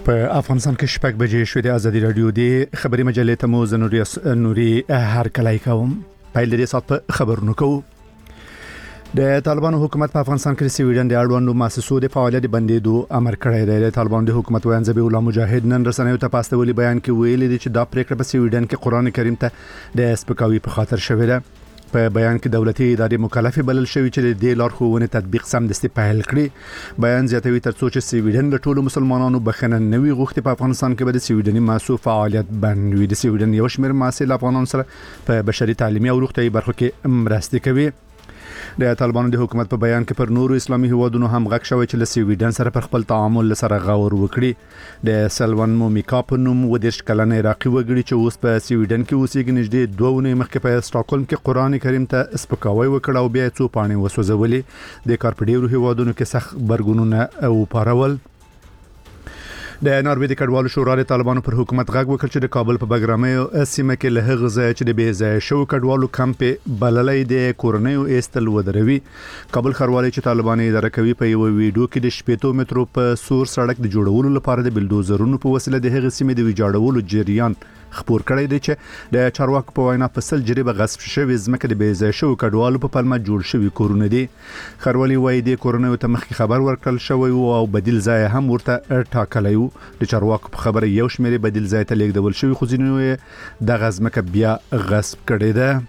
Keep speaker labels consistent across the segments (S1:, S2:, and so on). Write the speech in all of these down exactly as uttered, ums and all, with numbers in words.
S1: په افغانستان کې شپږ بجې شوې د ازادي رادیو د خبري مجلې ته مو زنوري نوري هر کله کوم پایل دې سات په خبرونو کوو. د طالبانو حکومت په افغانستان کې سویډن د اړوندو مؤسسو د فعالیت بندیدو امر کړی دی. د طالبانو د حکومت ویان ذبیح الله مجاهد نن رسنیو ته پاستولي بیان کې ویلي دي چې دا پریکړه په سویډن کې قران کریم ته د سپکاوي په خاطر شوې ده. په بیان کې دولتي ادارې مکلفه بلل شوې چې د لارښوونې تطبیق سمدستي پیل کړي. بیان زیاتوي تر څو چې سویډن له ټولو مسلمانانو بخښنه نوي غوښتي په افغانستان کې به د سویډني مؤسسو فعالیت بند وي. د سویډن یو شمېر مؤسسې افغانانو سره په بشري تعلیمي او روغتیايي برخو کې مرسته کوي. د طالبانو د حکومت په بیان کې پر نورو اسلامي هیوادونو هم غږ شوی چې له سویډن سره پر خپل تعامل سره غور وکړي. د سلوان مومیکا په نوم و دیرش کلن عراقي وګړي چې اوس په سویډن کې اوسېږي نږدې دوه ونې مخکې په سټاکهولم کې قران کریم ته سپکاوی وکړ او بیا څو پاڼې وسوځولې. د کار په ډیرو هیوادونو کې سخت برګونونه او پارول. د ناروې د کډوالو شورا د طالبانو پر حکومت غږ وکړ چې د کابل په بګرامۍ سیمه کې له هغه ځای چې د بې ځای شو کډوالو کمپ بللې د کورنیو ایستل ودروي. کابل ښاروالۍ چې طالبان اداره کوي په یو ویډیو کې د شپږ مترو په سور سړک د جوړولو لپاره د بلډوزرونو په وسیله د هغه سیمې د ویجاړولو جریان خبر کړی دی چې د چارواکو په وینا په سل جریبه غصب شوی ځمکه د بې ځای شو کډوالو په پلمه جوړ شوی کورونه دي. ښاروالۍ وايي د کورونو ته مخکې خبر ورکړل شوی او بدیل ځای هم ورته ټاکلی و. د چارواکو په خبره یو شمېر بدیل ځای ته لیږدول شوی خو ځینې د غزمکه بیا غصب کړی ده.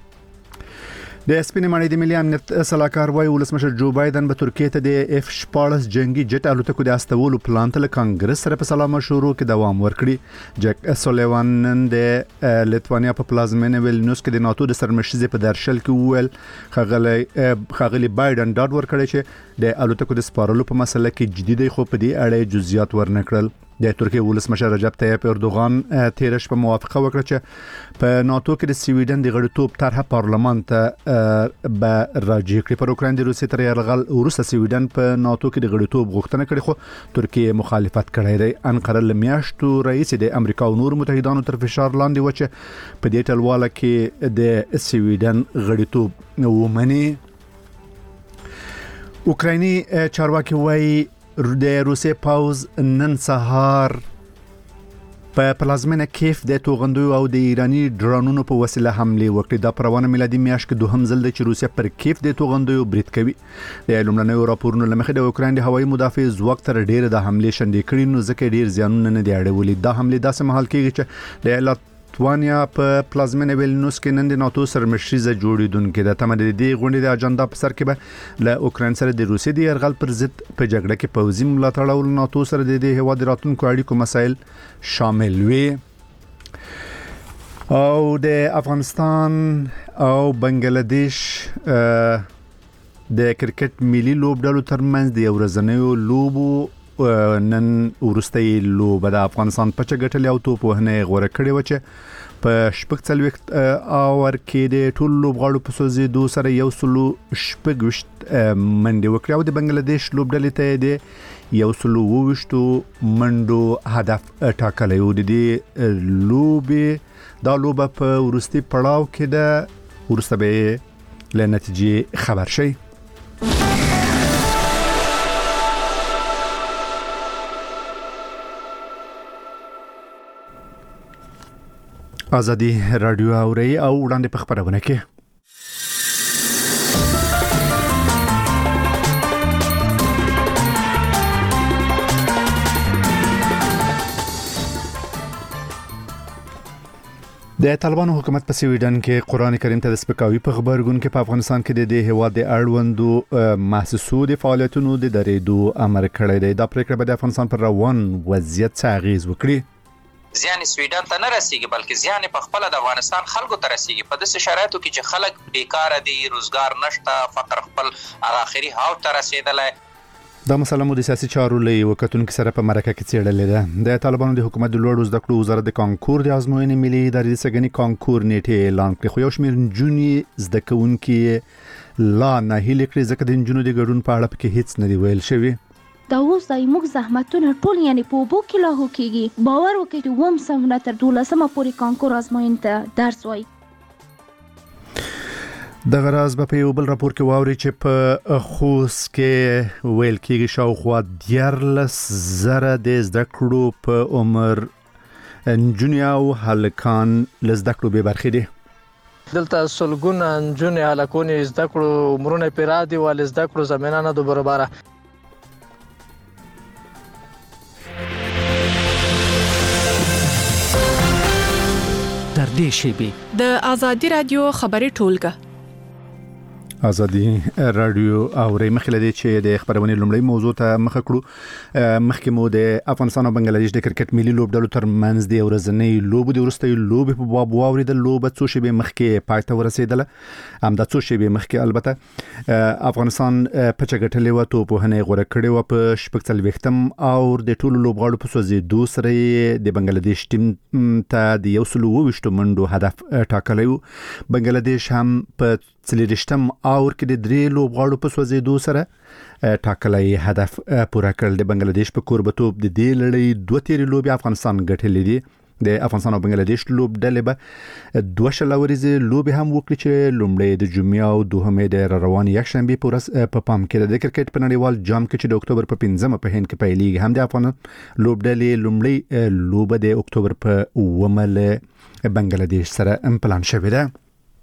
S1: د سپینې ماڼۍ د ملي امنیت صلاحکار وايي ولسمشر جو بایدن به ترکیه ته د اف شپاړس جنگي جټ الوتکو د استولو پلان ته له کانګرس سره په سلا مشورو کې دوام ورکړي. جک سولیوان نن د لیتوانیا په پلازمینه ویلنیوس کې د ناتو د سرمشيزه په درشل کې وویل خغلی خغلی بایدن ډاډ ورکړي چې د الوتکو د سپارلو په مسله کې جدي دی خو په دې اړه جزئیات ورنکړل. د ترکیه ولسمشر رجب طیب اردوغان تیر شپه موافقه وکړه چې په ناتو کې د سویډن د غړیتوب طرحه پارلمان ته به راجع کړي. پر اوکراین د روسي تر یرغل وروسته سویډن په ناتو کې د غړیتوب غوښتنه کړې خو ترکیه مخالفت کړی دی. انقره له میاشتو رئیس د امریکا او نور متحدانو تر فشار لاندې و چې په دې ټلواله کې د سویډن غړیتوب ومني. اوکرایني چارواکي وايي د روسي پاوز نن سهار په پلازمینه کیف د توغندو او د ایرانی ډرونونو په وسیله حمله وکړه. د پروانه میلادي میاشت کې دوهم ځل د چې روسیا پر کیف د توغندو برید کوي. د لومړنیو راپورونو لمخې د اوکراین د هوایي مدافع ځواک تر ډیره د حمله شندې کړي نو ځکه ډیر زیانونه نه دی اړولې. دا حمله داسې مهال کېږي چې د لیتوانیا په پلازمینه ویلنیوس کې نن د ناتو سرمشيزه جوړیدونکې د تمه د دې غونډې د اجنډا په سر کې به له اوکراین سره د روسي د يرغل پر ضد په جګړه کې پوځي ملاتړ او ناتو سره د دې هواد راتلونکو اړیکو مسایل شامل وي. او د افغانستان او بنگلاديش د کرکټ ملي لوبډلو ترمنځ د ورځنیو لوبو نن ورستۍ لوبه د افغانستان په چګټلې او توپ وهنه غوړه کړې و چې په شپږ څلوېښت اور کې د ټول لوبغاړو په سوزیدو سره یو سلو شپږ وشت منډې وکړې او د بنگلاديش لوبډلې ته د یو سلو وشتو منډو هدف ټاکلی و. د دې لوبې دا لوبه په ورستي پړاو کې ده ورسته به له نتیجې خبر شي. ازادي رادیو اوري او وړاندې په خبرونه کې د طالبانو حکومت په سویډن کې قران کریم ته د سپکاوي په خبرګون کې په افغانستان کې د دې هواد د اړوندو مؤسسو د فعالیتونو د درېدو امر کړی دی. دا پریکړه به د افغانستان پر روان وضعیت څه اغیز وکړي.
S2: زیان سویډن ته نه رسیږي بلکې زیان په خپل د افغانستان خلکو ته رسیږي. په داسې شرایطو کې چې خلک بیکاره دي، روزګار نشته، فقر خپل اخري هاو ته رسیدلی.
S1: دا مسله مو د سیاسي چارو له وکتونکو سره په مرکه کې څېړلې ده. د طالبانو د حکومت د لوړو زده کړو وزارت د کانکور د ازموینې ملي ادارې سګنی کانکور نیټه اعلان کړ خو یو شمېر نجونې زده کوونکي لا نه هیله کړې ځکه د نجونو د ګډون په اړه کې هیڅ نه دی ویل شوی.
S3: دا اوس د موږ زحمتونه ټول یعنی په وبو کې لاهو کېږي. باور وکړئ چې وم سم نه تر دولسمه پورې کانکور ازموینې ته درس وای.
S1: د غراز په یو بل راپور کې واوري چې په خوست کې ویل کېږي شاوخوا دیارلس زره د زده کړو په عمر انجونیا او هلکان لزده کړو به برخې دي.
S4: دلته سلګون انجونې هلکونه زده کړو عمرونه پیرادي ول زده کړو زمينه نه دو برابره.
S5: در دې شیبه
S6: د ازادي رادیو خبري ټولګه
S1: ازادي رادیو او ریمخله دي چې د خبرونه لومړی موضوع ته مخ کړو. مخکې مو د افغانستان او بنگلاديش د کرکټ ملي لوبډلو تر منځ د ورځنۍ لوب د ورستۍ لوب په باب واوري د لوب څو شی مخکې پاتې ورسېدله. هم د څو شی مخکې البته افغانستان په چګټلې و ته په هنه غوړه کړې و په شپږ وختم او د ټولو لوبغاړو په سوزي دوسرې د بنگلاديش ټیم ته د یو سلو وشتو منډو هدف ټاکلی و. بنگلاديش هم په څلورشتم اور کې د درې لوبغاړو په سوځېدو سره ټاکلی هدف پوره کړل. د بنگلاديش په کوربتوب د دې لړۍ دوه تیرې لوبې افغانستان ګټلې دي. د افغانستان او بنگلاديش لوبډلې به دوه شلوريزې لوبې هم وکړي چې لومړی د جمعې او دوهمې د روان یکشنبه په ورځ په پام کې د کرکټ په نړیوال جام کې چې د اکتوبر په پنځمه په هند کې پیلېږي. هم د افغان لوبډلې لومړی لوبه د اکتوبر په اوومه له بنگلاديش سره پلان شوې ده.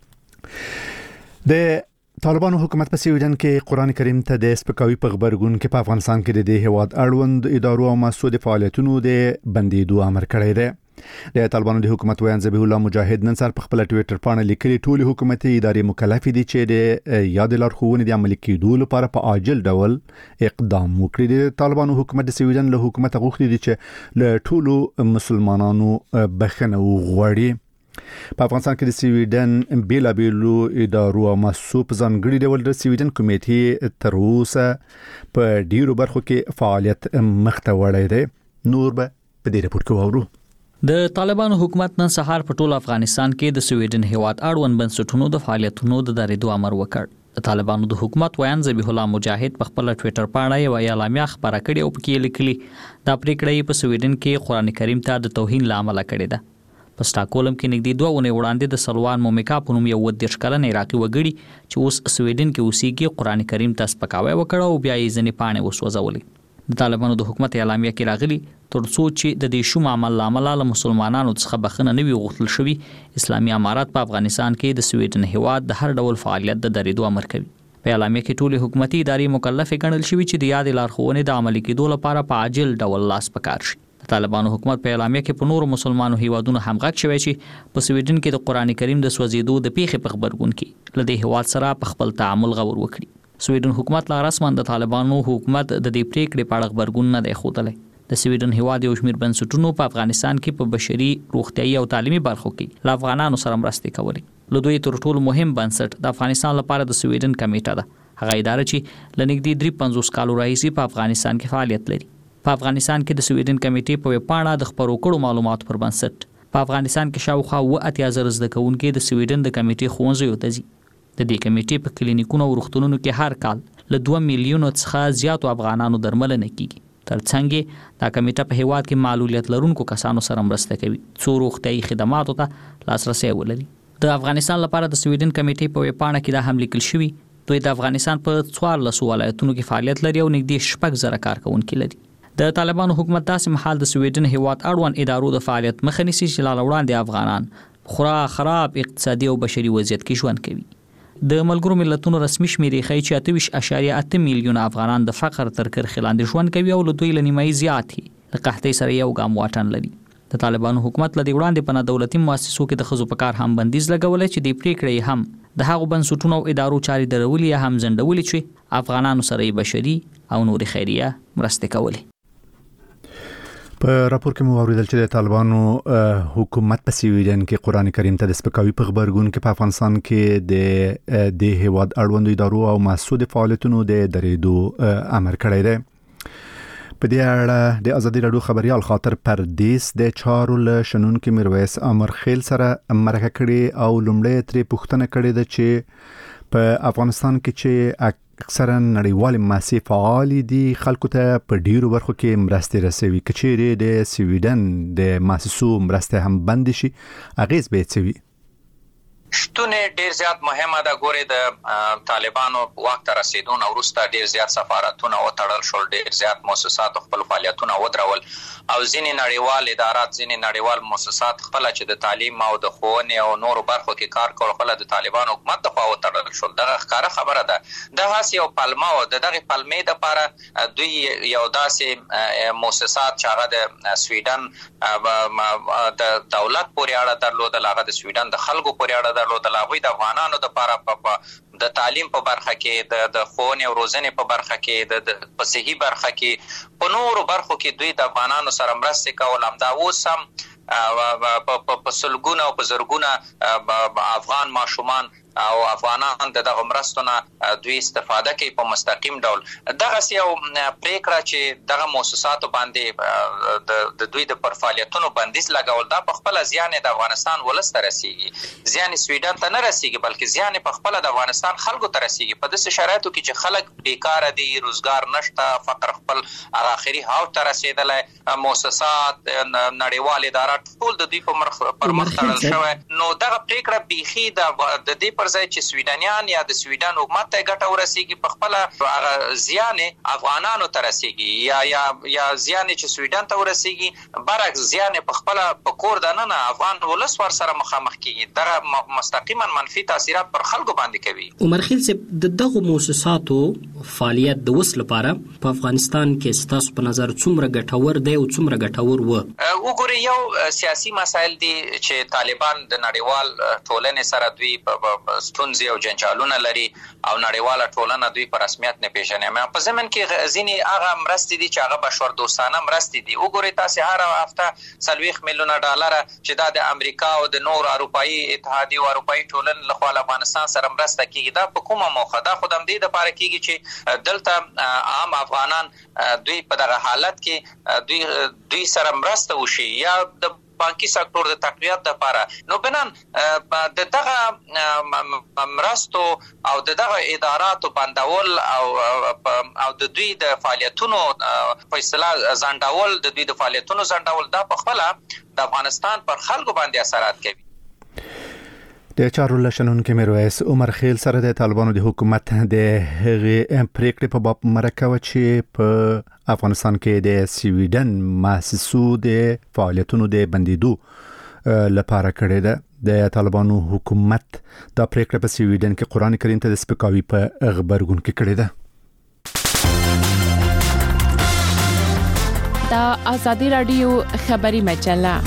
S1: د طالبانو حکومت په سویډن کې قران کریم ته د سپکاوي په خبرګون کې په افغانستان کې د هیواد اړوند ادارو او مسؤل فعالیتونو د بندیدو امر کړی دی. د طالبانو د حکومت ویان ذبیح الله مجاهد نن سر په خپل ټوئیټر باندې لیکلي ټول حکومتي ادارې مکلف دي چې د یاد لارښوونې د عملي کېدو لپاره په عاجل ډول اقدام وکړي. د طالبانو حکومت د سویډن له حکومت غوښتي دي چې له ټولو مسلمانانو بخښنه وغواړي. په افغانستان کې د سویډن بیلا بیلو ادارو او مسؤل ځانګړي ډول د سویډن کمیټې تر اوسه په ډیرو برخو کې فعالیت مخته وړی دی. نور به په دې رپورت کې واورو.
S5: د طالبانو حکومت نن سهار په ټول افغانستان کې د سویډن هیواد اړوند بنسټونو د فعالیتونو د درېدو امر وکړ. د طالبانو د حکومت ویان ذبیح الله مجاهد په خپل ټوئیټر باندې یو اعلامیه خبره کړې او پکې لیکلي دا پریکړه په سویډن کې قران کریم ته د توهین لامل کړې ده. په سټاکهولم کې نږدې دوه ونې وړاندې د سلوان مومکا په نوم یو ودیش کلن عراقي وګړي چې اوس سویډن کې اوسېږي قران کریم ته سپکاوی وکړ او بیا یې ځنې پاڼې وسوځولې. د طالبانو د حکومت اعلامیه کې راغلي تر څو چې د دې شوم عمل لامل له مسلمانانو څخه بخښنه نه وي غوښتل شوی اسلامي امارات په افغانستان کې د سویډن هیواد د هر ډول فعالیت د درېدو امر کوي. په اعلامیه کې ټول حکومتي ادارې مکلف ګڼل شوی چې د یاد لارښوونې د عملي کېدو لپاره په عاجل ډول لاس پکار شي. د طالبانو حکومت په اعلامیه کې په نورو مسلمانو هیوادونو هم غږ شوی چې په سویډن کې د قران کریم د سوځېدو د پیښې په خبرګون کې لدې هیواد سره په خپل تعامل غور وکړي. سویډن حکومت لا رسما د طالبانو حکومت د دې پریکړې په اړه خبرګون نه دی ښودلی. د سویډن هیواد یو شمېر بنسټونو په افغانستان کې په بشري روغتیايي او تعلیمي برخو کې له افغانانو سره مرستې کولې. له دوی تر ټولو مهم بنسټ د افغانستان لپاره د سویډن کمیټه ده. هغه اداره چې لنګدي درې پنځوس کالو راهیسې په افغانستان کې فعالیت لري. په افغانستان کې د سویډن کمیټې په وپاڼه د خبرو کړو معلوماتو پر بنسټ په افغانستان کې شاوخوا اوه اتیا زره زده کوونکي د سویډن د کمیټې ښوونځیو ته ځي. د دې کمیټې په کلینیکونو او روغتونونو کې هر کال له دوه میلیونو څخه زیاتو افغانانو درملنه کیږي. ترڅنګ دا کمیټه په هیواد کې معلولیت لرونکو کسانو سره مرسته کوي څو روغتیايي خدماتو ته لاسرسی ولري. د افغانستان لپاره د سویډن کمیټې په وپاڼه کې دا هم لیکل شوی دوی د افغانستان په څوارلس ولایتونو کې فعالیت لري او نږدې شپږ زره کارکونکي لري. د طالبانو حکومت داسې مهال د سویډن هیواد اړوند ادارو د فعالیت مخه نیسي چې لا وړاندې افغانان خورا خراب اقتصادي او بشري وضعیت کې ژوند کوي. د ملګرو ملتونو رسمي شمیرې ښیي چې اته ویشت اعشاریه اته میلیونه افغانان د فقر تر کرښې لاندې ژوند کوي او له دوی له نیمایي زیات د قحطۍ سره یو ګام واټن لري. د طالبانو حکومت له دې وړاندې په دولتي مؤسسو کې د ښځو په کار هم بندیز لګولی چې د پریکړې هم د هغو بنسټونو او ادارو چارې درولې یا هم ځنډولې چې افغانانو سره یې بشري او نورې خیریه مرستې کولې.
S1: په راپور کې مو اوریدل چې د طالبانو حکومت په سویډن کې قران کریم ته د سپکاوي په خبرګون کې په افغانستان کې د د هیواد اړوند ادارو او مسؤل فعالیتونو د درېدو امر کړی دی. په دې اړه د ازادي رادیو خبريال خاطر پردیس د چارو له شنونکو میرویس امرخیل سره مرکه کړي او لومړی ترې پوښتنه کړې ده چې په افغانستان کې چې اکثرا نړیوال مؤسسې فعال دي خلکو ته په ډیرو برخو کې مرستې رسوي، کچېرې د سویډن د مؤسسو مرستې هم بند شي اغیز به څه وي؟
S2: شتون ډیر زیات مهمه ده. ګوري د طالبانو واک ته رسیدون او وروسته ډیر زیات سفارتونه وتړل شول، ډیر زیات مؤسسات خپل فعالیتونه ودرول او ځینې نړیوال ادارات، ځینې نړیوال مؤسسات خپل چې د تعلیم او د ښوونې او نورو برخو کې کار کول خپل د طالبانو حکومت ته وتړل شول. دغه ښکاره خبره ده. د هاس یو پلمه او دغه پلمې د لپاره دوی یو داسې مؤسسات چې هغه د سویډن د دولت پورې اړه درلوده، هغه د سویډن د خلکو پورې اړه درلوده، هغه د افغانانو د لپاره په د تعلیم په برخه کې، د د ښوونې او روزنې په برخه کې، د په صحي برخه کې، په نورو برخو کې دوی د افغانانو سره مرسته کول. همدا اوس هم په سلګونه او په زرګونه افغان ماشومان او افغانان د دغه مرستونه دوی استفاده کوي په مستقیم ډول. دغه یو پریکړه چې دغه مؤسساتو باندې د دوی د پر فعالیتونو بندیز لګول، دا په خپل ځان د افغانستان ولس ته رسیږي، ځان سویډن ته نه رسیږي، بلکې ځان په خپل د افغانستان خلکو ته رسیږي. په داسې شرایطو کې چې خلک بیکاره دي، روزګار نشته، فقر خپل اخري هاو ته رسیدلی، مؤسسات نړیوال ادارات ټول د دوی په مخ تړل شوی، نو دغه پریکړه بیخي د دې ځای چې سویډنیان یا د سویډن حکومت ته ګټه ورسیږي، په خپل هغه زیان افغانانو ته رسیږي یا یا یا زیان چې سویډن ته ورسیږي، برعکس زیان په خپل په کور دننه افغان ولس ور سره مخامخ کیږي. دا مستقیما منفي تاثیرات پر خلکو باندې کوي.
S7: عمر خیل صاحب، د دغه مؤسساتو فعالیت د وس لپاره په افغانستان کې ستاسو په نظر څومره ګټور دی او څومره ګټور و؟
S2: وګورئ، یو سیاسي مسایل دي چې طالبان د نړیوال ټولنې سره دوی په ستونزې او جنجالونه لري او نړیواله ټولنه دوی په رسمیت نه پیژني. مې په ضمن کې ځینې هغه مرستې دي چې هغه بشر دوستانه مرستې دي. وګورئ تاسو هر هفته څلوېښت میلیونه ډالر چې دا د امریکا او د نور اروپایي اتحادیې او اروپایي ټولنې لخوا افغانستان سره مرسته کیږي. دا په کومه موخه؟ دا خو د همدې دپاره کیږي چې دلته عام افغانان دوی په دغه حالت کې دوی دوی سره مرسته وشي یا د بانکي سکتور د تقویت لپاره. نو بنان د دغه مرستو او د دغه اداراتو بندول او او د دوی د فعالیتونو په اصطلاح ځنډول، د دوی د فعالیتونو ځنډول، دا په خپله د افغانستان پر خلکو باندې اثرات کوي.
S1: د چارو لشنونکو میرویس عمر خیل سره د طالبانو د حکومت د هغې پریکړې په باب مرکه وه چې په افغانستان کې د سویډن مؤسسو د فعالیتونو د بندیدو لپاره کړې ده. د طالبانو حکومت دا پریکړه په سویډن کې قرآن کریم ته د سپکاوي په غبرګون کې کړې ده.
S6: د ازادي رادیو خبري مجله.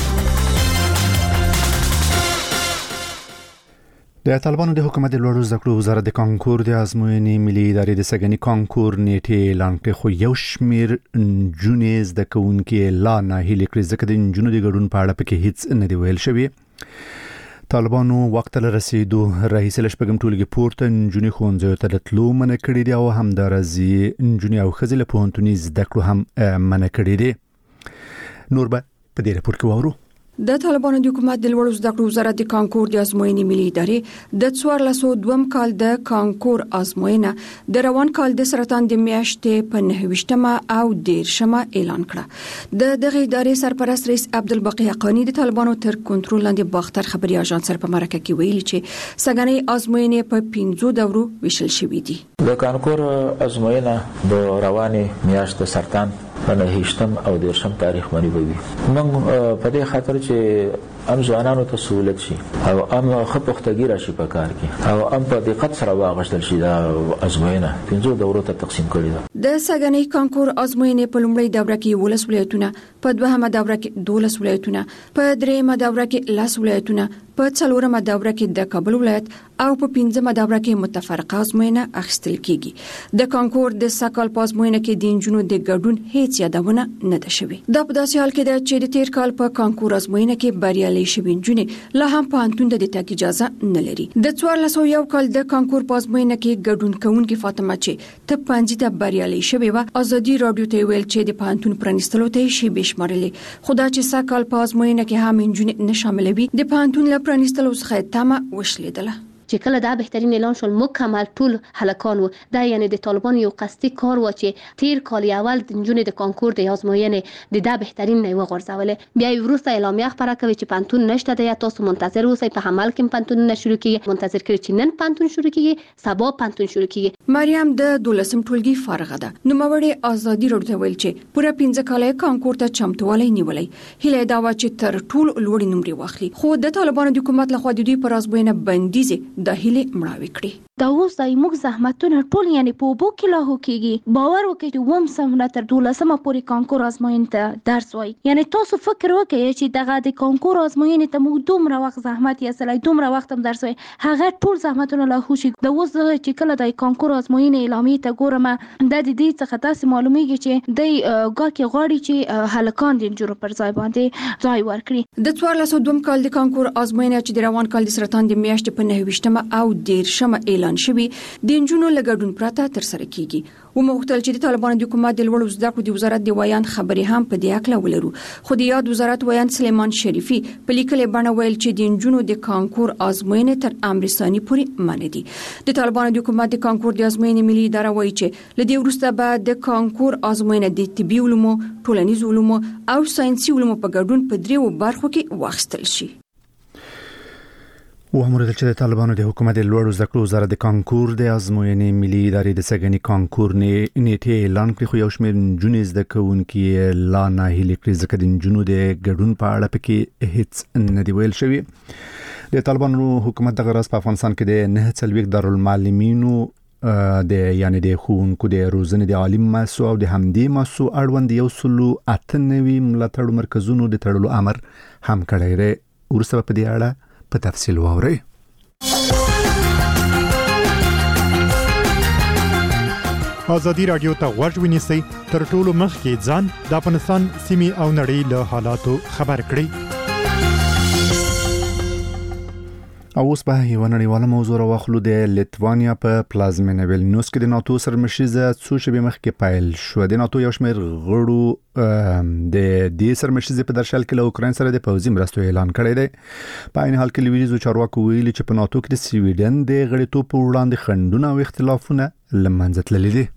S1: د طالبانو د حکومت د لوړو زده کړو وزارت د کانکور د ازموینې ملي ادارې د سږني کانکور نیټې اعلان کړې، خو یو شمېر نجونې زده کوونکي لا ناهیلې کړې ځکه د نجونو د ګډون په اړه پکې هیڅ نه دی ویل شوی. طالبانو وخت له رسیدو رئیس لشپږم ټولګي پورته نجونې ښوونځیو ته تلو منع کړي دي او همدارزي نجونې او ښځې له پوهنتوني زده کړو هم منع کړي دي. نور به په دې راپور کې واورو.
S8: د طالبانو د حکومت د لوړو زده کړو وزارت د کانکور د ازموینې ملي ادارې د څوارلس سوه دوه کال د کانکور ازموینه د روان کال د سرطان د میاشتې په نهه ویشتمه او دیرشمه اعلان کړه. د دغه ادارې سرپرست رئیس عبدالباقي حقانی د طالبانو تر کنټرول لاندې باختر خبري اژانس سره په مرکه کې ویلي چې سږنۍ ازموینې په پنځو دورو ویشل شوې دي.
S9: د کانکور ازموینه د روانې میاشت سرطان په نهه ویشتم او دیرشم تاریخ باندې وي. موږ په دې خاطر چې ام ځوانانو ته سہولت شي او ام خپختګی راشي په کار کې او ام په دقت سره واغشتل شي دا ازموینه پنځو دورو ته تقسیم کړي ده.
S8: د سږنۍ کانکور ازموینې په لومړۍ دوره کې ولس ولایتونه، په دوهمه دوره کې دولس ولایتونه، په دریمه دوره کې لس ولایتونه، په څلورمه دوره کې د کابل ولایت او په پنځمه دوره کې متفرقه ازموینه اخیستل کیږي. د کانکور د سکهال په ازموینه کې د انجونو د ګډون هیڅ یادونه نه ده شوې. دا په داسې حال کې ده چې د تیر کال په کانکور ازموینه کې بریالي شوي نجونې لا هم پوهنتون د تګ اجازه نه لري. د څوارلس سوه یو کال د کانکور په ازموینه کې ګډون کوونکې فاطمه چې ته پنځه ته بریالي شوې وه، ازادي رادیو ته ویل چې د پوهنتون پرانیستلو ته یې شیبې شمارلې، خو دا چې سږ کال په ازموینه کې هم نجونې نه شاملوي د پوهنتون له پرانیستلو څخه تمه وشلیدله.
S10: چې کله دا بهترین اعلان شول مکمل ټول هلکان وو. دا یعنی د طالبان یو قصدي کار و چې تیر کال اول د نجونې د کانکور د آزموینې د دا بهترین نه وغورځولې. بیا وروسته اعلامیه خبره کوي چې پانتون نشته دی، تاسو منتظر اوسئ، په عمل کې پانتون نه شروع کیږي. منتظر کړئ چې نن پانتون شروع کیږي، سبا پانتون شروع کیږي.
S8: مریم د دولسم ټولګي فارغه ده. نو موري ازادي راډیو ویل چې پوره پنځه کاله کانکور ته چمتووالی نیولې. هله دا و چې تر ټول لوړ نمرې واخلي. خو د طالبانو د حکومت لخوا د دوی پر ازموینه بندیز د هله مړاوي کړې.
S3: دا اوس د موږ زحمتونه ټول یعنی په وبو کې لاهو کیږي. باور وکړئ چې وم سمونه تر دولسمه پورې کانکور ازموینې ته درس وای. یعنی تاسو فکر وکړئ چې دغه د کانکور ازموینې ته موږ دومره وخت زحمت یې سره دومره وخت هم درس وای، هغه ټول زحمتونه لاهو شي. د اوس چې کله د کانکور ازموینې اعلامیه ته ګورم د دې څخه تاسو معلومیږي چې د ګاکي غاړي چې هلکان د جوړ پر ځای باندې ځای ورکړي.
S8: د څوارلس دوم کال د کانکور ازموینه چې د روان کال د سرطان د میاشتې په نهه ویشتمه او دیرشمه اعلان شوی د انجونو لګډون پراته تر سره کیږي. و مختل چې د طالبانو د حکومت د لوړو زده کړو د وزارت د ویان خبرې هم په دې اړه ولرو. خو د یاد وزارت ویان سلیمان شریفي په لیکلې بڼه ویل چې د انجونو د کانکور ازموینې تر امر ثاني پورې منع دي. د طالبانو د حکومت د کانکور د ازموینې ملي اداره وایي چې لدې وروسته به د کانکور ازموینه د طبي علومو، ټولنیز علومو او ساينسي علومو په ګډون په دریو برخو کې واخیستل شي.
S1: و همورد چې د طالبانو د حکومت د لوړو زده کړو وزارت د کانکور د ازموینې ملي ادارې د سګنی کانکور نیټه اعلان کړی، خو یو شمېر نجونې زده کوونکي لا نه هیلې کړې ځکه د نجونو د ګډون په اړه پکې هیڅ نه دی ویل شوی. د طالبانو حکومت دغه راز په افغانستان کې د نه څلوېښت دارالمعلمینو د یعنی د ښوونکو د روزنې د عالي مؤسسو او د همدې مؤسسو اړوند یو سلو اته نوي ملاتړ مرکزونو د تړلو امر هم کړی دی. ورسره په دې اړه په تفصیل واورئ.
S11: ازادي رادیو ته غوږ ونیسئ، تر ټولو مخکې ځان د افغانستان سیمې او نړۍ له حالاتو خبر کړئ.
S1: او اوس به یو نړیواله موضوع راوخلو. د لیتوانیا په پلازمینه ویلنیوس کې د ناتو سرمشریزه څو شپې مخکې پیل شو. د ناتو یو شمېر غړو د دې سرمشریزې په درشل کې له اوکراین سره د پوځي مرستو اعلان کړی دی. په عین حال کې لویدیځو چارواکو ویلي چې په ناتو کې د سویډن د غړیتوب په وړاندې خنډونه او اختلافونه له منځه تللي دي.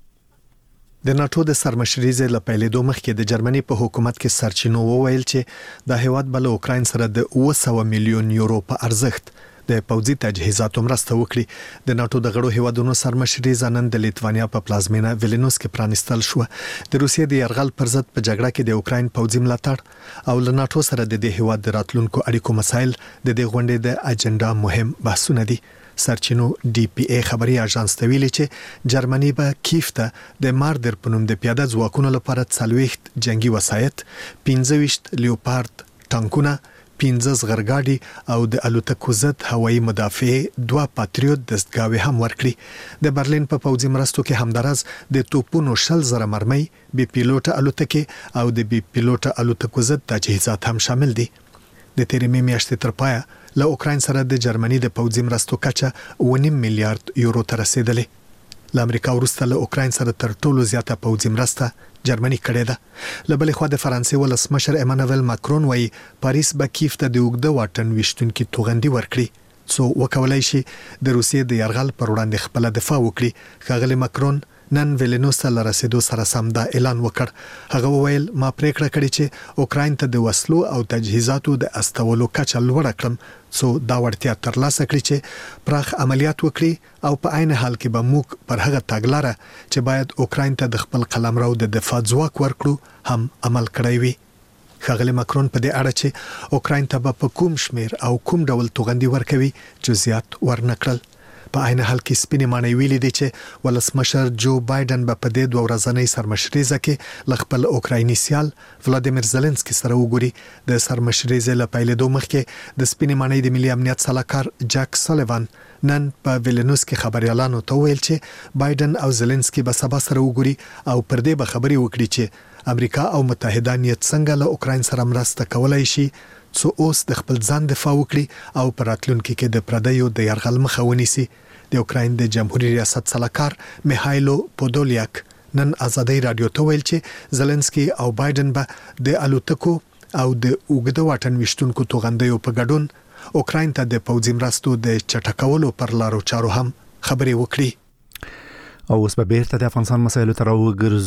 S12: د ناتو د سرمشریزې له پیلېدو مخکې د جرمني په حکومت کې سرچینو وویل چې د هیواد بل اوکراین سره د اوه سوه میلیون یورو په ارزښت د پوځي تجهیزاتو مرسته وکړي. د ناتو د غړو هیوادونو سرمشریزه نن د لیتوانیا په پلازمینه ویلنیوس کې پرانیستل شو. د روسیې د یرغل پر ضد په جګړه کې د اوکراین پوځي ملاتړ او له ناتو سره د دې هیواد د راتلونکو اړیکو مسایل د دې غونډې د اجنډا مهم بحثونه دي. سرچینو ډي پی ای خبري اژانس ته ویلي چې جرمني به کیف ته د ماردر په نوم د پیاده ځواکونو لپاره څلوېښت جنگي وسایط، پنځه ویشت لیوپارد ټانکونه، پنځه زغرګاډي او د الوتکو ضد هوایي مدافعې دوه پاتریوت دستګاوې هم ورکړي. د برلین په پوځي مرستو کې همدارس د توپونو شل زره مرمۍ، بي پیلوټه الوتکې او د بي پیلوټه الوتکو ضد تجهیزات هم شامل دي. د تیرې میاشتې تر پایه له اوکراین سره د جرمني د پوځي مرستو کچه اوه نیم میلیارډ یورو ته رسیدلې. له امریکا وروسته له اوکراین سره تر ټولو زیاته پوځي مرسته جرمني کړې ده. له بلې خوا د فرانسې ولسمشر ایمانوئل ماکرون وایي پاریس به کیف ته د اوږده واټن ویشتونکي توغندي ورکړي څو وکولای شي د روسیې د یرغل پر وړاندې خپل دفاع وکړي. ښاغلی ماکرون نن ویلنیوس ته رسیدو سره سم دا اعلان وکړ. هغه وویل ما پریکړه کړې چې اوکراین ته د وسلو او تجهیزاتو د استولو کچه لوړه کړم څو دا وړتیا ترلاسه کړي چې پراخ عملیات وکړي او په عین حال کې به موږ پر هغه تګلاره چې باید اوکراین ته د خپل قلمرو د دفاع ځواک ورکړو هم عمل کړی وي. ښاغلی ماکرون په دې اړه چې اوکراین ته به په کوم شمیر او کوم ډول توغندي ورکوي جزئیات ورنکړل. په عین حال کې سپینې مانې ویلي دي چې ولسمشر جو بایدن به په دې دوه ورځنۍ سرمشریزه کې له خپل اوکرایني سیال ولادیمیر زيلنسکي سره وګوري. د سرمشریزې له پیلېدو مخکې د سپینې مانې د ملي امنیت سلاکار جاک سالیوان نن په ویلنیوس کې خبريالانو ته ویل چې بایدن او زيلنسکي به سبا سره وګوري او پر دې به خبري وکړي چې امریکا او متحدان یې څنګه له اوکراین سره مرسته کولای شي څو اوس د خپل ځان دفاع وکړي او پر راتلونکي کې د پردیو د یرغل مخه ونیسي. د اوکراین د جمهوریت ریاست سلاکار میخایلو پودولیاک نن ازادي رادیو ته ویل چې زيلنسکي او بایدن به د الوتکو او د اوږده واټن وشتونکو توغندیو په ګډون اوکراین ته د پوځي مرستو د چټکولو پر لارو چارو هم خبرې وکړي.
S1: او اوس به بیرته د افغانستان مسایلو ته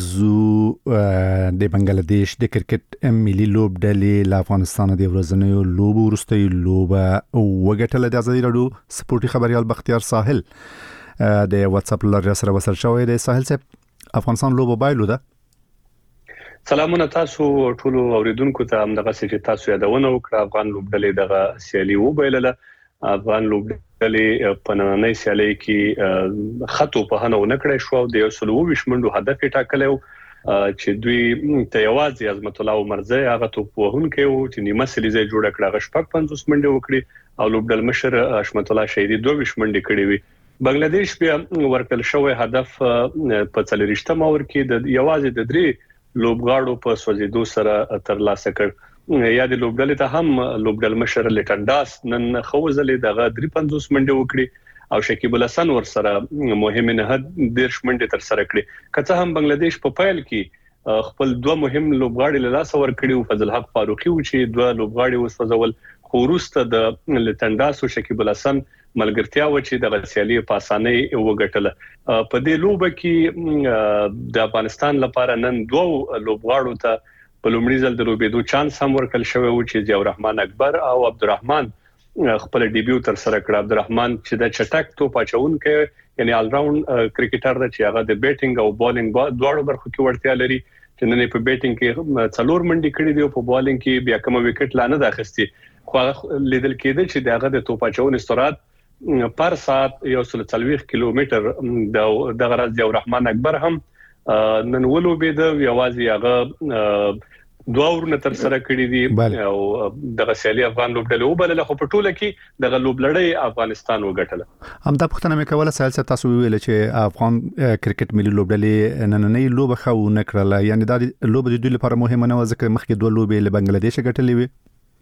S1: راوګرځو. د بنگلاديش د کرکټ ملي لوبډلې له افغانستان د ورځنیو لوبو وروسته لوبه وګټله. د ازادي راډیو سپورټي خبريال بختیار ساحل د واتس اپ لارې سره وصل شوی دی. ساحل صاحب افغانستان لوبه بایلو ده.
S13: سلامونه تاسو ټول اوریدونکو ته. هم دغه چې تاسو یادونه وکړه افغان لوبډلې دغه سیالي وبایلله. افغان لوبډلې په نننۍ سیالي کې خطو په هنه ونکړې شو د یو سل ویش منډو هدف ټاکلو چې دوی ته یوازې عظمت الله عمرزی هغه تو په هون کې او چې نیمه سلیزه جوړ کړه غشپک پنځوس منډه وکړي او لوبډل مشر حشمت الله شهیدی دوه ویش منډه کړې وي. بنگلاديش بیا ورکل شوی هدف په څلریشتم اور کې د یوازې د درې لوبغاړو په سوځیدو سره ترلاسه کړ. یا د لوبډلې ته هم لوبډل مشر لټنډاس نن خوځلې دغه درې پنځوس منډه وکړي او شکیب الحسن ور سره مهم نه دیرش منډه تر سره کړې. کته هم بنگلاديش په پایل کې خپل دوه مهم لوبغاړي له لاس ور کړي او فضل حق فاروقي و چې دوه لوبغاړي وسوځول خو وروسته د لټنډاس او شکیب الحسن ملګرتیا و چې د سیالي په اسانۍ وګټله. په دې لوبه کې د افغانستان لپاره نن دوه لوبغاړو ته په لومړي ځل د لوبېدو چانس هم ورکل شوی و چې ضیاء الرحمن اکبر او عبدالرحمن خپل ډیبیو تر سره کړ. عبدالرحمن چې د چټک توپ اچونکو یعنی آل راوند کرکټر دی چې هغه د بیټینګ او بالینګ دواړو برخو کې ورتیا لري چې نن په بیټینګ کې څلور منډي کړې دي او په بالینګ کې بیا کوم وکټ لانه داخستي. خو لیدل کېده چې دغه د توپ اچون سرعت پر ساعت یو سل څلوېښت کیلومتر د دغه راز ضیاء الرحمن اکبر هم نن ولوبېده. یوازې هغه دوه ورونه تر سره کړی دي او دغه سیالي افغان لوبډلې وبلله خو په ټوله کې دغه لوبلړۍ افغانستان وګټله.
S1: هم دا پښتنه مې کوله سهل څه تاسو ویل چې افغان کرکټ ملي لوبډلې نننۍ لوبه خو نه کړله یعنی دا لوبه د دوی لپاره مهمه نه و ځکه مخکې دوه لوبې له بنگلاديش ګټلې وي.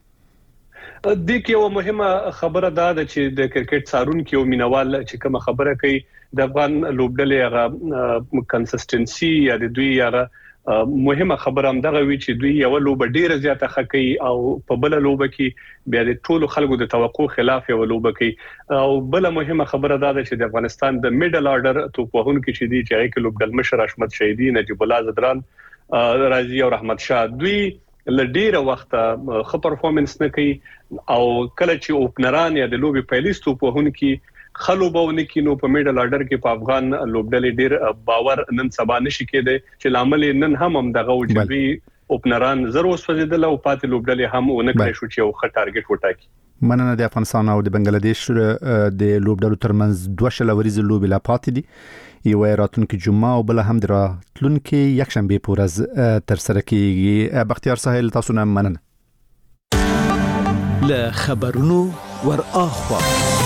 S13: د کې یو مهمه خبره ده چې د کرکټ څارونکو او مینوال چې کوم خبره کوي د افغان لوبډلې هغه کنسستنسي یا د دوی هغه مهمه خبره هم دغه وی چې دوی یو لوبه ډیره زیاته خکې او په بل لوبه کې بیا د ټولو خلکو د توقع خلاف یو لوبه کې او بل مهمه خبره ده چې د افغانستان د میډل آرډر توپوهون کې چې دی چې کې لوبډل مشر حشمت شهیدی نجیب الله زدران رازي او رحمت شاه دوی لډیره وخت خو پرفورمنس نه کوي او کله چې اوپنران یا د لوبي پیلیست توپوهون کې خلوبونه کې نو په میډل آرډر کې په افغان لوبډلې ډیر باور نن سبا نشي کېده چې لامل نن هم هم دغه وجوبي اوپنران زر وسوځیدل او پاتې لوبډلې هم ونه کړی شو چې یو ښه ټارګټ وټاکي.
S1: مننه د افغانستان او د بنگلاديش د لوبډلو ترمنځ دوه شلوريز لوبې لا پاتې دي. یو راتلونکي جمعه او بل هم د راتلونکي یک شنبه پورز تر سره کیږي. بختیار ساحل تاسو نه مننه.
S14: له خبرونو ور اخوا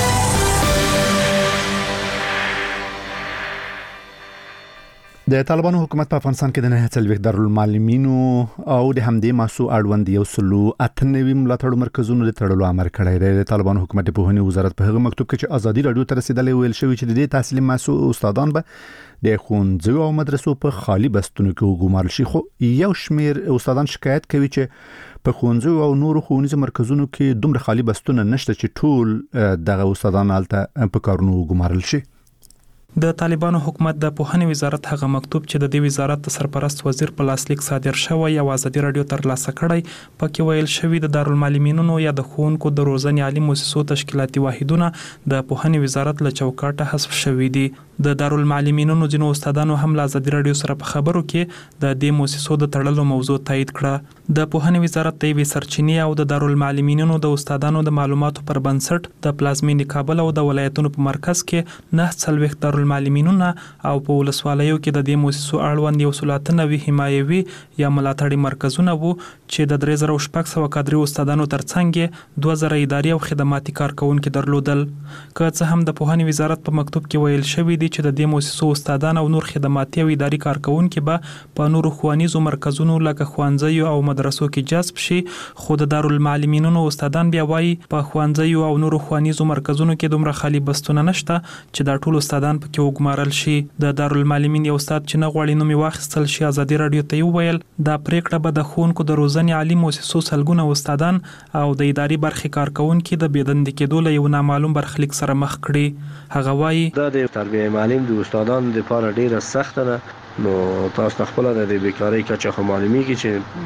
S1: د طالبانو حکومت په افغانستان کې د نه څلويخ دارالمعلمینو او د همدې ماسو اړوند یو سلو اتنوي ملاتړ مرکزونو د تړلو امر کړی دی. د طالبانو حکومت په هني وزارت په هغه مکتوب کې چې ازادي رادیو ته رسیدلې ویل شوی چې د دې تحصیلي ماسو استادان به د ښوونځیو او مدرسو په خالي بستونو کې وګمارل شي. خو یو شمیر استادان شکایت کوي چې په ښوونځیو او نورو ښوونیزو مرکزونو کې دومره خالي بستونه نشته چې ټول دغه استادان هلته په کارونو وګمارل شي.
S15: د طالبانو حکومت د پوهنې وزارت هغه مکتوب چې د دې وزارت د سرپرست وزیر په لاسلیک صادر شوی او ازادي رادیو تر لاسه کړی پکې ویل شوی د دارالمعلمینونو یا د ښوونکو د روزنې عالی مؤسسو تشکیلاتي واحدونه د پوهنې وزارت له چوکاټه حذف شوی دي. د دارالمعلمینونو ځینو استادانو هم له ازادي رادیو سره په خبرو کې د دې مؤسسو د تړلو موضوع تایید کړه. د پوهنې وزارت د وی سرچینې او د دارالمعلمینونو د استادانو د معلوماتو پر بنسټ د پلازمینې کابل او د ولایتونو په مرکز کې نه څلويخ دارالمعلمینونه او په ولسوالیو کې د دې مؤسسو اړوند یو سلطنوي حمایوي یا ملاتړي مرکزونه وو چې د درې زره شپږ سوه کادري استادانو ترڅنګ دوه زره اداري او خدماتي کارکونکو درلودل. که څه هم د پوهنې وزارت په مکتوب کې ویل شوی دی چې د دې مؤسسو استادان او نور خدماتي او اداري کارکونکو به په نورو ښوونیزو مرکزونو لکه ښوونځیو او مدرسو کې جذب شي، خو د دارالمعلمینونو استادان بیا وایي په ښوونځیو او نورو ښوونیزو مرکزونو کې دومره خالي بستونه نشته چې دا ټول استادان پکې وګمارل شي. د دارالمعلمین یو استاد چې نه غواړي نوم واخیستل شي ازادي رادیو ته وویل دا پریکړه به د ښوونکو د روزنې عالي مؤسسو سلګونه استادان او د اداري برخې کارکونکو د بېدندې کېدو له یو نامعلوم برخلیک سره مخ کړي. هغه وایي
S16: دا د تربیه معلم د استادانو لپاره ډیره سخته ده، نو تاسو خپل د بیکاری کچه خو معلومیږي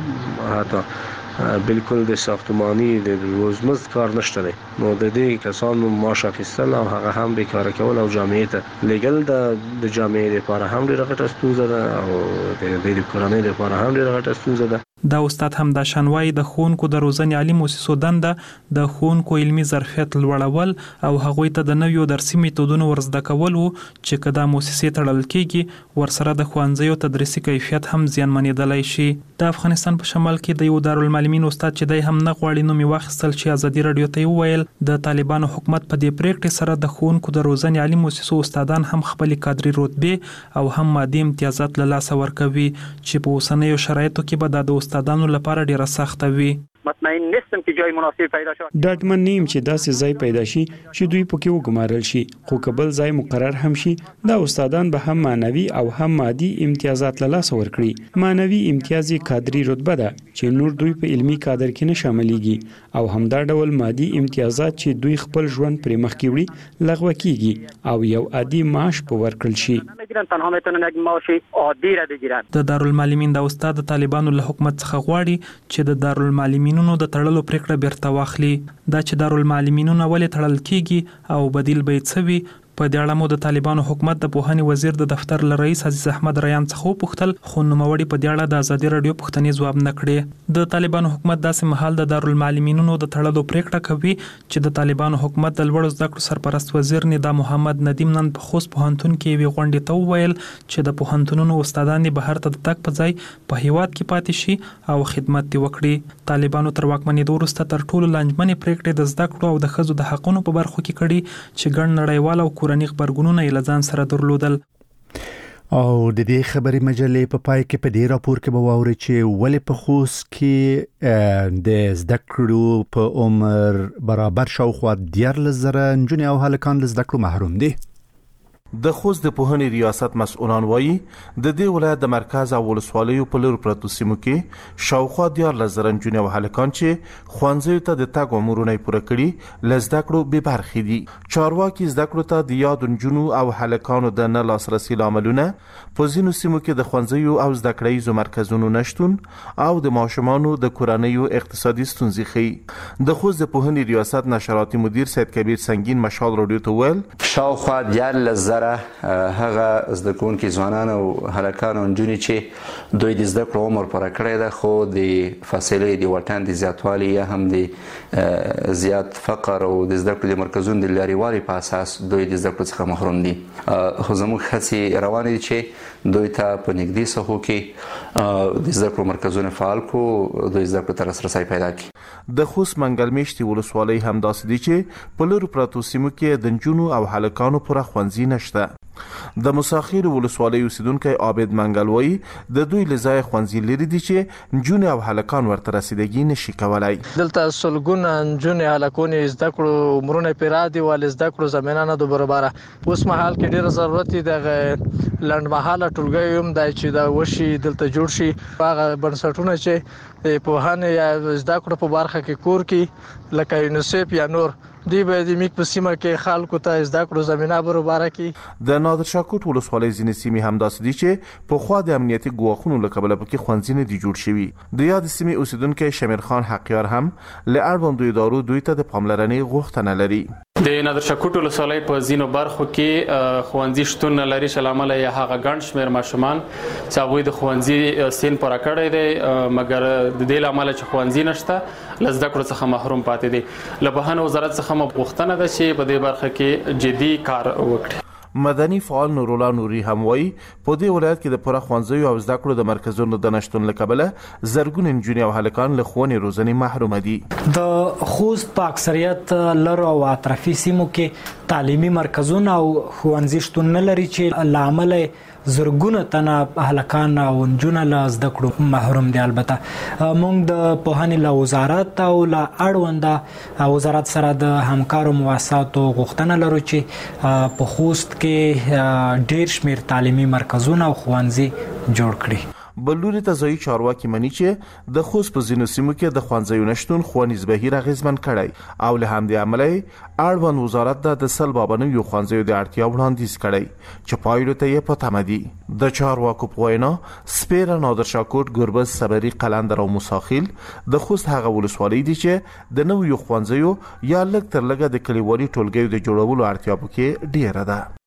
S16: چې حتی بالکل د ساختمانی د روزمز کار نشته دی، نو د دې کسانو معاش اخیستل او هغه هم بیکاره کول او جامعې ته لګل د جامعې لپاره هم ډیره غټه ستونزه ده او د دې کورنۍ لپاره هم ډیره غټه ستونزه ده.
S15: دا استاد هم دا شانوای د ښوونکو د روزنې عالي مؤسسو دنده د ښوونکو علمي ظرفیت لوړول او هغوی ته د نویو درسي میتودونو ورزده کول وو چې که دا مؤسسې تړل کېږي ورسره د ښوونځیو تدریسي کیفیت هم زیانمنېدلی شي. د افغانستان په شمال کې د یو دارالمعلمین استاد چې دی هم نه غواړي نوم یې واخیستل شي ازادي رادیو ته وویل د طالبانو حکومت په دې پریکړې سره د ښوونکو د روزنې عالي مؤسسو استادان هم خپلې کادري رتبې او هم مادي امتیازات له لاسه ورکوي چې په اوسنیو شرایطو کې به دا د استادانو لپاره ډیره سخته وي.
S17: مطمئن نیستم چې جای مناسب پیدا شي.
S18: ډاډمن نیم چې داسې ځای پیدا شي چې دوی پکې وګمارل شي، خو کبل ځای مقرر هم شي دا استادان به هم معنوي او هم مادي امتیازات له لاسه ورکړي. معنوي امتیاز کادري رتبه ده چې نور دوی په علمي کادر کې نه شاملېږي او همدا ډول مادي امتیازات چې دوی خپل ژوند پرې مخکې وړي لغوه کیږي او یو عادي معاش په ورکړل شي.
S17: تنها میتونن یک معاش عادی را بگیرن.
S15: د دارالمعلمین د استاد طالبانو له حکومت څخه غواړي چې د دارالمعلمینونو د تړلو پریکړه بیرته واخلي. دا چې دارالمعلمینونه ولې تړل کیږي او بدیل به څه وي، په دې اړه مو د طالبانو حکومت د پوهنې وزیر د دفتر له رئیس عزیز احمد ریان څخه وپوښتل، خو نوموړي په دې اړه د ازادي رادیو پوښتنې ځواب نه کړې. د طالبانو حکومت داسې مهال د دارالمعلمینونو د تړلو پریکړه کوي چې د طالبانو حکومت د لوړو زده کړو سرپرست وزیر ندا محمد ندیم نن په خوست پوهنتون کې یوې غونډې ته وویل چې د پوهنتونونو استادان دې بهر ته د تګ په ځای په هیواد کې پاتې شي او خدمت دې وکړي. طالبانو تر واکمنېدو وروسته تر ټولو لانجمنې پریکړې د زده کړو او د ښځو د حقونو په برخو کې کړي چې ګڼ نړیوال او کورني خبرګونونه یې له ځان سره درلودل.
S1: او د دې خبري مجلې په پای کې په دې راپور کې به واوري چې ولې په خوست کې د زده کړو په عمر برابر شاوخوا دیارلس زره نجونې او هلکان له زده کړو محروم دي.
S19: د خوست د پوهنې ریاست مسؤلان وایي د دې ولایت د مرکز او ولسوالیو په لور پرتو سیمو کې شاوخوا دیارلس زره نجونې او هلکان چې ښوونځیو ته د تګ عمرونه یې پوره کړي له زده کړو بې برخې دي. چارواکي زده کړو ته د یادو نجونو او هلکانو د نه لاسرسي لاملونه په ځینو سیمو کې د ښوونځیو او زده کړیزو مرکزونو نشتون او د ماشومانو د کورنیو اقتصادي ستونزې ښیي. د خوست د پوهنې ریاست نشراتي مدیر سید کبیر سنگین مشال رادیو ته ویل
S20: شاوخوا دیارلس زره هغه زده کوونکي ځوانان او هلکان او نجونې چې دوی د زده کړو عمر پوره کړی ده، خو د فاصلې د واټن د زیاتوالي یا هم د زیات فقر او د زده کړو د مرکزونو د لرېوالي په اساس دوی د زده کړو څخه محروم دي. خو زموږ هڅې روانې دي چې دوی ته په نږدې ساحو کې د زده کړو مرکزونه فعال کړو، دوی زده کړو ته لاسرسی پیدا کړي.
S19: د خوست منګل میشتي ولسوالۍ همداسې دي چې په لرو پرتو سیمو کې د نجونو او هلکانو پوره ښوونځي نشته. د مساخیر ولسوالۍ اوسیدونکي عابد منګل وایي د دوی لزای ښوونځي لري دي چې نجونې او هلکان ورته رسیدګي نشي کولای.
S4: دلته سلګونه نجونې هلکانې زده کړو عمرونه پیرا دي ول زده کړو زمينه نه دوه برابره. اوس مهال کې ډېر ضرورت دی د لنډمحاله ټولګي هم دای چې دا وشي دلته جوړ شي. هغه بنسټونه چې د پوهنې یا زده کړو په برخه کې کور کې لکه یونیسف یا نور دی به د میک په سیمه کې خلکو ته زده کړو زمينه برابر کړي.
S19: د نادر شاه کوټ ولسوالۍ ځینې سیمې همداسې دي چې په خوا د امنیتي ګواښونو له کبله پکې ښوونځي نه دي جوړ شوي. د یاد سیمې اوسیدونکي شمیر خان حقیار هم له اړوندو ادارو دوی ته د پاملرنې غوښتنه لري.
S21: د نادر شاه کوټ ولسوالۍ په ځینو برخو کې ښوونځي شتون نه لري چې لامل یې هغه ګڼ شمېر ماشومان چې هغوی د ښوونځي سین پوره کړی دی مګر د دې له امله چې ښوونځي نشته له زده کړو څخه محروم پاتې دي. له پوهنې وزارت څخه مو غوښتنه ده چې په دې برخه کې جدي کار وکړي.
S19: مدني فعال نور الله نوري هم وایي په دې ولایت کې د پوره ښوونځیو او زده کړو د مرکزونو د نشټون له کبله زرګونه نجونې او هلکان له ښوونې روزنې محروم دي.
S5: د خوست په اکثریت لر او اطرافي سیمو کې تعلیمي مرکزونه او ښوونځي شتون نه لري چې له امله زرګونه تنه هلکان او نجونې له زده کړو محروم دي. البته موږ د پوهنې له وزارت او له اړونده وزارت سره د همکارو مؤسساتو غوښتنه لرو چې په خوست کې ډېر شمېر تعلیمي مرکزونه او ښوونځي جوړ کړي.
S19: بلوري ته ځایي چارواکي مني چې د خوست په ځینو سیمو کې د ښوونځیو نشتون ښوونیز بهیر اغېزمن کړی او له همدې امله اړوند وزارت د سل بابنوي ښوونځیو د اړتیا وړاندیز کړی چې پایلو ته یې په تمه دي. د چارواکو په وینا سپیره نادرشاکوټ ګربز صبري قلندر او موساخیل د خوست هغه ولسوالۍ دي چې د نویو ښوونځیو یا لږ تر لږه د کلیوالي ټولګیو د جوړولو اړتیا پکې ډیره ده.